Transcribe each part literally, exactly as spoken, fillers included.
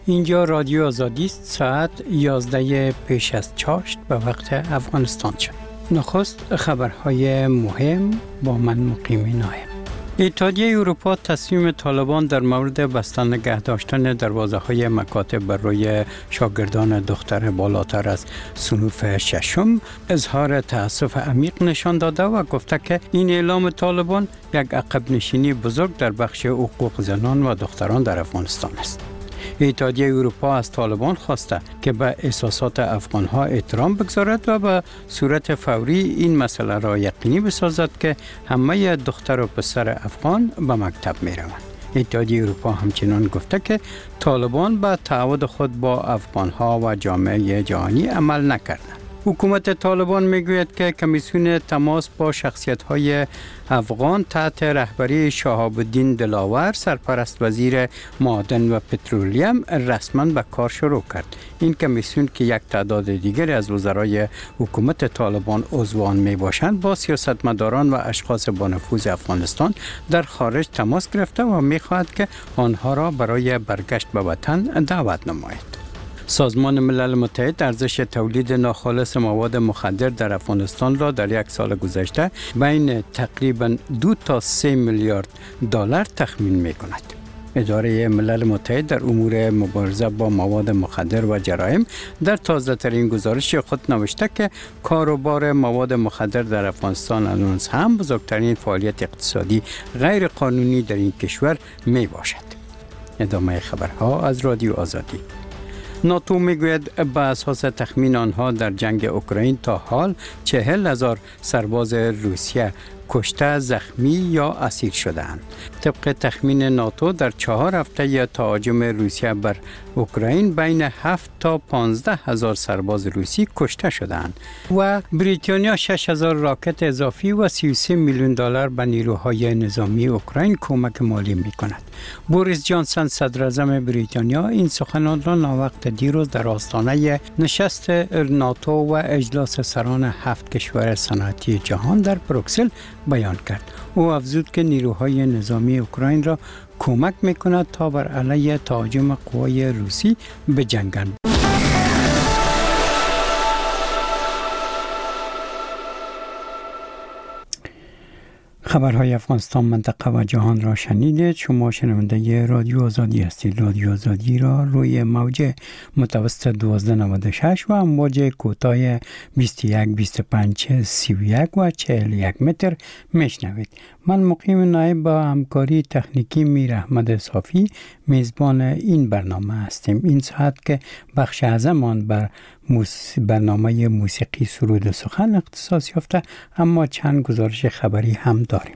اینجا رادیو آزادی است. ساعت یازده پیش از چاشت به وقت افغانستان شد. نخست خبرهای مهم با من مقیم نایم. اتحادیه اروپا تصمیم طالبان در مورد بستن نگه داشتن دروازه‌های مکاتب بر روی شاگردان دختر بالاتر از صنف ششم اظهار تأسف عمیق نشان داده و گفته که این اعلام طالبان یک عقب نشینی بزرگ در بخش حقوق زنان و دختران در افغانستان است. اتحادیه اروپا از طالبان خواسته که به احساسات افغانها احترام بگذارد و به صورت فوری این مسئله را یقینی بسازد که همه دختر و پسر افغان به مکتب می روند. اتحادیه اروپا همچنان گفته که طالبان به تعهد خود با افغانها و جامعه جهانی عمل نکردند. حکومت طالبان میگوید که کمیسیون تماس با شخصیت‌های افغان تحت رهبری شهاب الدین دلاور سرپرست وزیر معدن و پترولیم رسما به کار شروع کرد. این کمیسیون که یک تعداد دیگر از وزرای حکومت طالبان عضوان می باشند با سیاستمداران و اشخاص با نفوذ افغانستان در خارج تماس گرفته و می خواهد که آنها را برای برگشت به وطن دعوت نماید. سازمان ملل متحد ارزش تولید ناخالص مواد مخدر در افغانستان را در یک سال گذشته بین تقریباً دو تا سه میلیارد دلار تخمین می کند. اداره ملل متحد در امور مبارزه با مواد مخدر و جرایم در تازه ترین گزارش خود نوشته که کاروبار مواد مخدر در افغانستان هنوز هم بزرگترین فعالیت اقتصادی غیر قانونی در این کشور می باشد. ادامه خبرها از رادیو آزادی. ناتو میگوید به اساس تخمین آنها در جنگ اوکراین تا حال چهل هزار سرباز روسیه کشته، زخمی یا اسیر شده‌اند. طبق تخمین ناتو در چهار هفته تهاجم روسیه بر اوکراین بین هفت تا پانزده هزار سرباز روسی کشته شده‌اند و بریتانیا شش هزار راکت اضافی و سی و سه میلیون دلار به نیروهای نظامی اوکراین کمک مالی می‌کند. بوریس جانسون صدر اعظم بریتانیا این سخنان را ناوقت دیروز در آستانه نشست ناتو و اجلاس سران هفت کشور صنعتی جهان در بروکسل بیان کرد. او افزود که نیروهای نظامی اوکراین را کمک می‌کند تا بر علیه تهاجم قوای روسی بجنگند. خبرهای افغانستان، منطقه و جهان را شنیدید. شما شنونده رادیو آزادی هستید. رادیو آزادی را روی موج متوسط دوازده نود و شش و امواج کوتاه بیست و یک، بیست و پنج، سی و یک و چهل و یک متر میشنوید. من مقیم نایب با همکاری تکنیکی میر احمد صافی میزبان این برنامه هستیم. این ساعت که بخش اعظم بر برنامه موسیقی سرود و سخن اختصاص یافته، اما چند گزارش خبری هم داریم.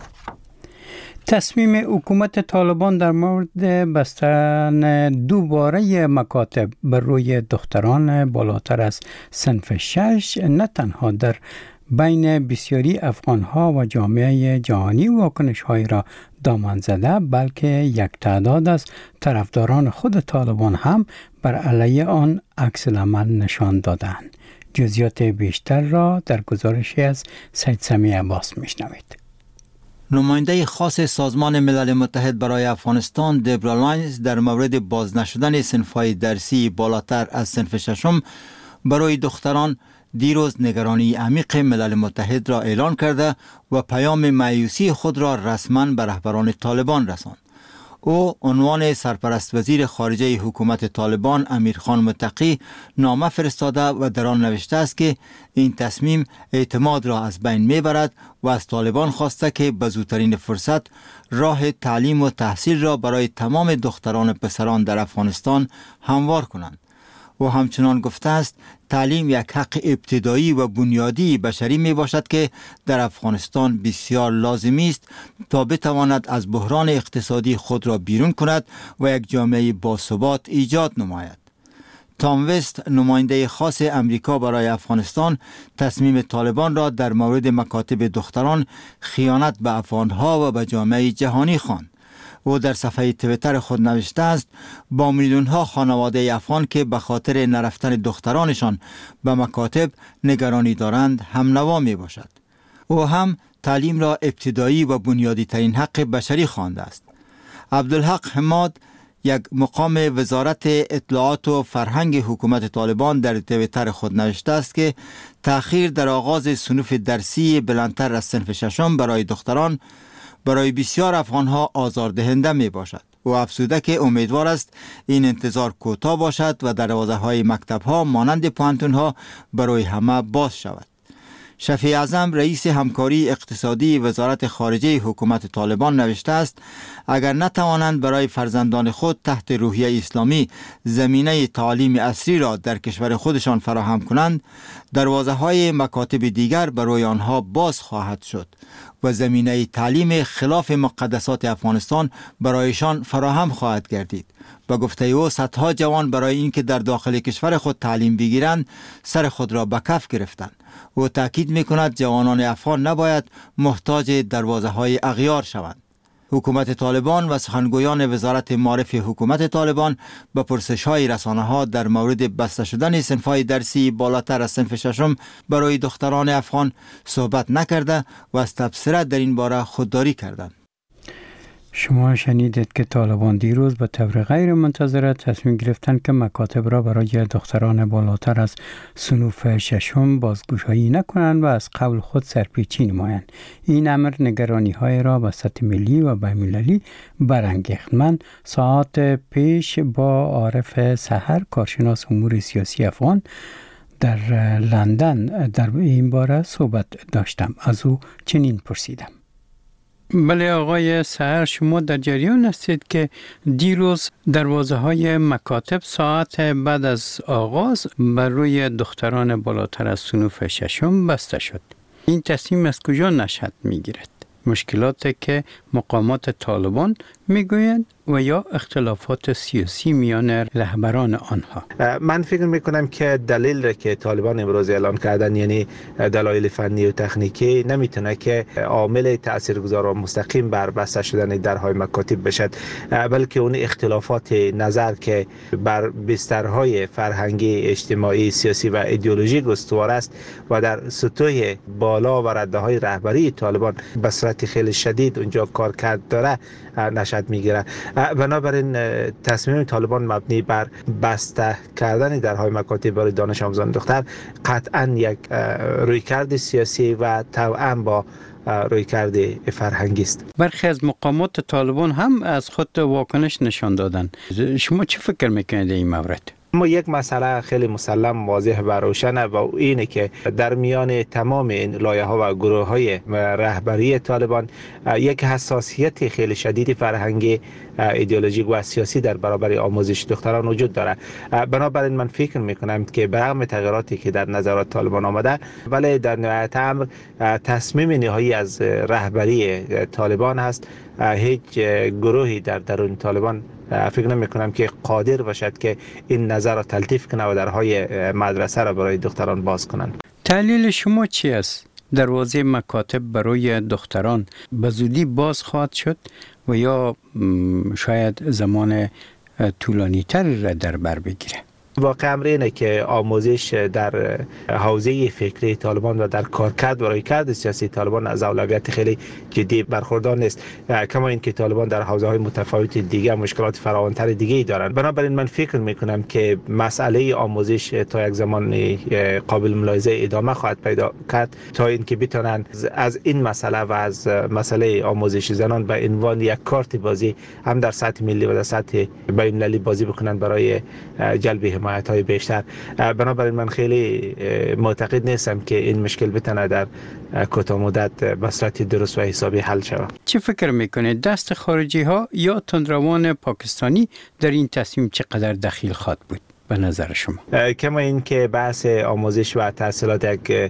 تصمیم حکومت طالبان در مورد بستن دوباره مکاتب بر روی دختران بالاتر از صنف شش نه تنها در بین بسیاری افغانها و جامعه جهانی واکنش‌های را دامن زده، بلکه یک تعداد از طرفداران خود طالبان هم بر علیه آن عکس العمل نشان دادند. جزئیات بیشتر را در گزارشی از سید سمیع عباس میشنوید. نماینده خاص سازمان ملل متحد برای افغانستان دبرا لاینز در مورد باز نشدن صنف‌های درسی بالاتر از صنف ششم برای دختران دیروز نگرانی عمیق ملل متحد را اعلان کرده و پیام مایوسی خود را رسما به رهبران طالبان رساند. او عنوان سرپرست وزیر خارجه حکومت طالبان امیرخان متقی نامه فرستاده و در آن نوشته است که این تصمیم اعتماد را از بین میبرد و از طالبان خواسته که به زودترین فرصت راه تعلیم و تحصیل را برای تمام دختران و پسران در افغانستان هموار کنند. و همچنان گفته است تعلیم یک حق ابتدایی و بنیادی بشری می باشد که در افغانستان بسیار لازمی است تا بتواند از بحران اقتصادی خود را بیرون کند و یک جامعه باثبات ایجاد نماید. تام وست، نماینده خاص امریکا برای افغانستان، تصمیم طالبان را در مورد مکاتب دختران خیانت به افغانها و به جامعه جهانی خواند. او در صفحه توییتر خود نوشته است با میلیون ها خانواده افغان که به خاطر نرفتن دخترانشان به مکاتب نگرانی دارند هم نوا می باشد. او هم تعلیم را ابتدایی و بنیادی ترین حق بشری خوانده است. عبدالحق حماد، یک مقام وزارت اطلاعات و فرهنگ حکومت طالبان در توییتر خود نوشته است که تأخیر در آغاز صنوف درسی بلندتر از صنف ششم برای دختران برای بسیار افغانها آزاردهنده می باشد. او افزوده که امیدوار است این انتظار کوتاه باشد و دروازه های مکتب ها مانند پوهنتون ها برای همه باز شود. شفیع اعظم رئیس همکاری اقتصادی وزارت خارجه حکومت طالبان نوشته است اگر نتوانند برای فرزندان خود تحت روحیه اسلامی زمینه تعلیم عصری را در کشور خودشان فراهم کنند، دروازه های مکاتب دیگر برای آنها باز خواهد شد و زمینه تعلیم خلاف مقدسات افغانستان برایشان فراهم خواهد گردید. با گفته او صدها جوان برای اینکه در داخل کشور خود تعلیم بگیرند سر خود را به کف گرفتند. او تاکید می‌کند جوانان افغان نباید محتاج دروازه های اغیار شوند. حکومت طالبان و سخنگویان وزارت معارف حکومت طالبان به پرسش‌های رسانه‌ها در مورد بسته شدن صنف‌های درسی بالاتر از صنف ششم برای دختران افغان صحبت نکرده و از تبصره در این باره خودداری کردند. شما شنیدید که طالبان دیروز به طور غیر منتظره تصمیم گرفتند که مکاتب را برای دختران بالاتر از صنوف ششم بازگشایی نکنند و از قول خود سرپیچی نمایند. این امر نگرانی های را به سطح ملی و بین‌المللی برانگیخت. من ساعت پیش با عارف سحر کارشناس امور سیاسی افغان در لندن در این باره صحبت داشتم. از او چنین پرسیدم. بله آقای سحر، شما در جریان هستید که دیروز دروازه های مکاتب ساعت بعد از آغاز بر روی دختران بالاتر از صنوف ششم بسته شد. این تصمیم از کجا نشأت میگیرد؟ مشکلاتی که مقامات طالبان میگویند و یا اختلافات سیاسی میان رهبران آنها؟ من فکر میکنم که دلیل را که طالبان امروز اعلان کردن، یعنی دلایل فنی و تکنیکی، نمیتونه که عامل تاثیرگذار و مستقیم بر بسته شدن درهای مکاتب بشد، بلکه اون اختلافات نظر که بر بسترهای فرهنگی، اجتماعی، سیاسی و ایدئولوژیک استوار است و در سطوح بالا و رده‌های رهبری طالبان به صورت خیلی شدید اونجا کار کرد داره نشأت میگیره. بنابراین تصمیم طالبان مبنی بر بسته کردن درهای مکاتب برای دانش آموزان دختر قطعا یک رویکرد سیاسی و توأم با رویکرد فرهنگی است. برخی از مقامات طالبان هم از خود واکنش نشان دادند. شما چه فکر میکنید این مورد؟ اما یک مسئله خیلی مسلم واضح و روشنه و اینه که در میان تمام این لایه‌ها و گروه‌های رهبری طالبان یک حساسیت خیلی شدید فرهنگی، ایدئولوژیک و سیاسی در برابر آموزش دختران وجود داره. بنابراین من فکر میکنم که برغم تغییراتی که در نظرات طالبان آمده، ولی در نهایت امر تصمیم نهایی از رهبری طالبان هست. هیچ گروهی در درون طالبان فکر نمی کنم که قادر باشد که این نظر را تلطیف کنه و درهای مدرسه را برای دختران باز کنند. تحلیل شما چی است؟ دروازه مکاتب برای دختران به زودی باز خواهد شد و یا شاید زمان طولانی تری را در بر بگیره؟ واقع امر اینه که آموزش در حوزه فکری طالبان و در کارکرد و رویکرد سیاسی طالبان از اولویت خیلی جدی برخوردار نیست، کما اینکه طالبان در حوزه های متفاوت دیگه مشکلات فراوانتر دیگه ای دارند. بنابراین من فکر میکنم که مسئله آموزش تا یک زمان قابل ملاحظه ادامه خواهد پیدا کرد تا اینکه بتونن از این مسئله و از مسئله آموزش زنان به عنوان یک کارت بازی هم در سطح ملی و در سطح بین‌المللی بازی بکنن برای جلب حمایت های بیشتر. بنابراین من خیلی معتقد نیستم که این مشکل بتونه در کوتاه مدت به صورت درست و حسابی حل شود. چه فکر میکنه دست خارجی ها یا تندروان پاکستانی در این تصمیم چقدر دخیل خواهد بود به نظر شما؟ کما این که بحث آموزش و تحصیلات یک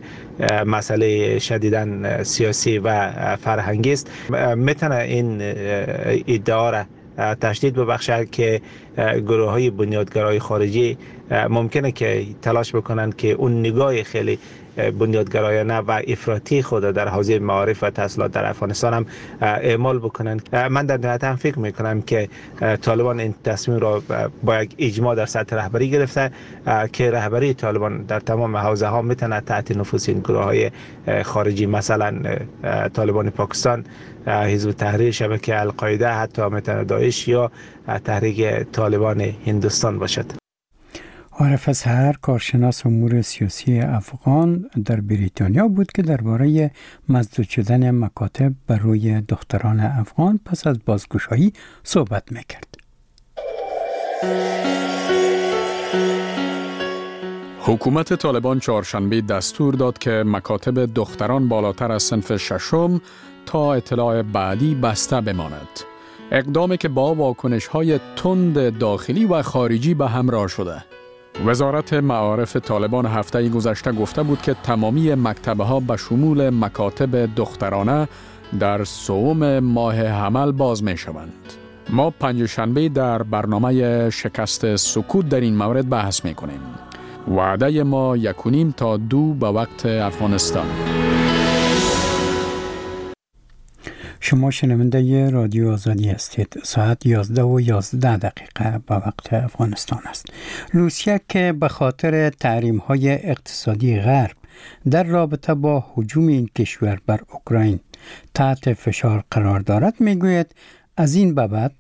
مسئله شدیداً سیاسی و فرهنگی است، میتونه این ادعا را تشدید ببخشد که گروه های بنیادگرای خارجی ممکنه که تلاش بکنن که اون نگاه خیلی بنیادگرایانه و افراطی خود در حوزه معارف و تحصیلات در افغانستان هم اعمال بکنن. من در نهایت هم فکر میکنم که طالبان این تصمیم را با یک اجماع در سطح رهبری گرفته که رهبری طالبان در تمام حوزه ها میتونه تحت نفوذ این گروه های خارجی، مثلا طالبان پاکستان، حزب تحریر، شبکه القاعده، حتی میتونه داعش یا تحریک طالبان هندوستان باشد. عارف اظهر، کارشناس امور سیاسی افغان در بریتانیا بود که درباره مسدود شدن مکاتب بر روی دختران افغان پس از بازگشایی صحبت میکرد. حکومت طالبان چهارشنبه دستور داد که مکاتب دختران بالاتر از صنف ششم تا اطلاع بعدی بسته بماند. اقدامی که با واکنش‌های تند داخلی و خارجی به همراه شده. وزارت معارف طالبان هفته گذشته گفته بود که تمامی مکتب‌ها به شمول مکاتب دخترانه در سوم ماه حمل باز می‌شوند. ما پنجشنبه در برنامه شکست سکوت در این مورد بحث می‌کنیم. وعده ما یک و نیم تا دو به وقت افغانستان. شما شنونده رادیو آزادی هستید. ساعت یازده و یازده دقیقه به وقت افغانستان است. روسیه که به خاطر تحریم‌های اقتصادی غرب در رابطه با هجوم این کشور بر اوکراین تحت فشار قرار دارد، میگوید از این به بعد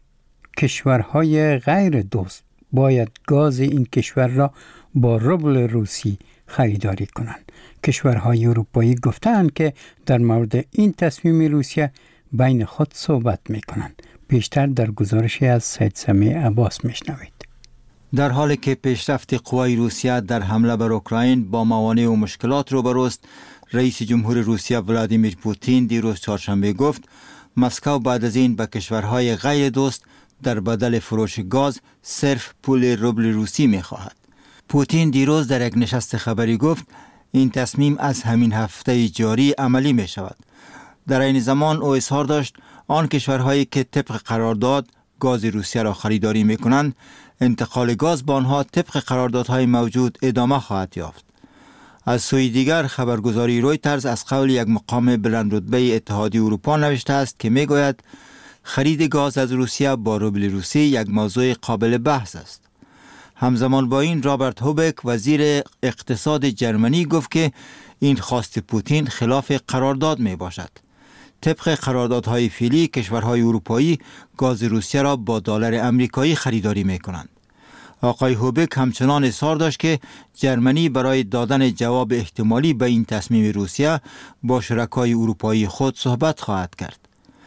کشورهای غیر دوست باید گاز این کشور را با روبل روسی خریداری کنند. کشورهای اروپایی گفتند که در مورد این تصمیم روسیه بین خود صحبت میکنند. بیشتر در گزارشی از سید سمیع عباس میشنوید. در حالی که پیشرفت قوای روسیه در حمله بر اوکراین با موانع و مشکلات روبروست، رئیس جمهور روسیه ولادیمیر پوتین دیروز چهارشنبه گفت مسکو بعد از این به کشورهای غیر دوست در بدل فروش گاز صرف پول روبل روسی میخواهد. پوتین دیروز در یک نشست خبری گفت این تصمیم از همین هفته جاری عملی می شود. در این زمان او اظهار داشت آن کشورهایی که طبق قرارداد گاز روسیه را خریداری می کنند، انتقال گاز به آنها طبق قراردادهای موجود ادامه خواهد یافت. از سوی دیگر خبرگزاری رویترز از قول یک مقام بلند رتبه اتحادیه اروپا نوشته است که می گوید خرید گاز از روسیه با روبل روسی یک موضوع قابل بحث است. همزمان با این رابرت هوبک وزیر اقتصاد جرمنی گفت که این خواست پوتین خلاف قرارداد می باشد. طبق قراردادهای فعلی کشورهای اروپایی گاز روسیه را با دلار امریکایی خریداری می کنند. آقای هوبک همچنان اصرار داشت که جرمنی برای دادن جواب احتمالی به این تصمیم روسیه با شرکای اروپایی خود صحبت خواهد کرد.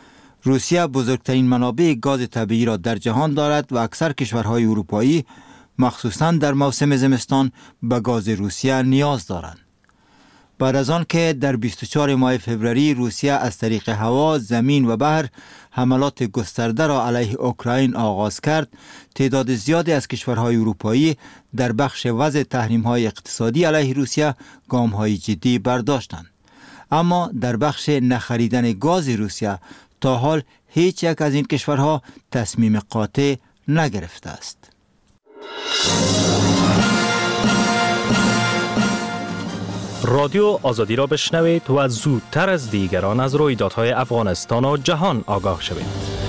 روسیه بزرگترین منابع گاز طبیعی را در جهان دارد و اکثر کشورهای اروپایی مخصوصاً در موسم زمستان به گاز روسیه نیاز دارند. بعد از آن که در بیست و چهارم ماه فوریه روسیه از طریق هوا، زمین و بحر حملات گسترده را علیه اوکراین آغاز کرد، تعداد زیادی از کشورهای اروپایی در بخش وضع تحریم‌های اقتصادی علیه روسیه گام‌های جدی برداشتند. اما در بخش نخریدن گاز روسیه تا حال هیچ یک از این کشورها تصمیم قاطع نگرفته است. رادیو آزادی را بشنوید و زودتر از دیگران از رویدادهای افغانستان و جهان آگاه شوید.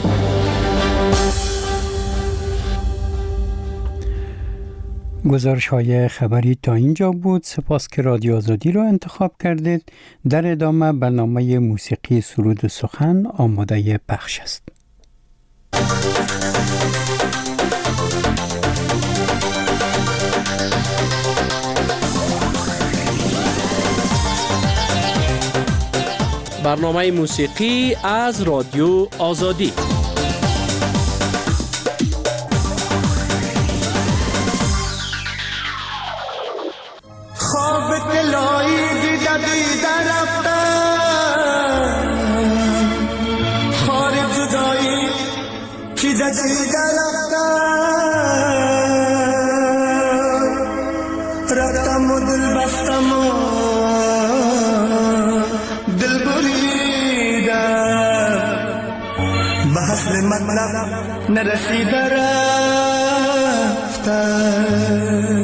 گزارش های خبری تا اینجا بود. سپاس که رادیو آزادی را انتخاب کردید. در ادامه برنامه موسیقی سرود و سخن آماده پخش است. برنامه موسیقی از رادیو آزادی. خواب دلایی دیده دیده رفتن، خار جدایی کی دیده رفتن، رفتم و دل بستم و دل بریدم، به حسن مطلب نرسیده رفتم. بستم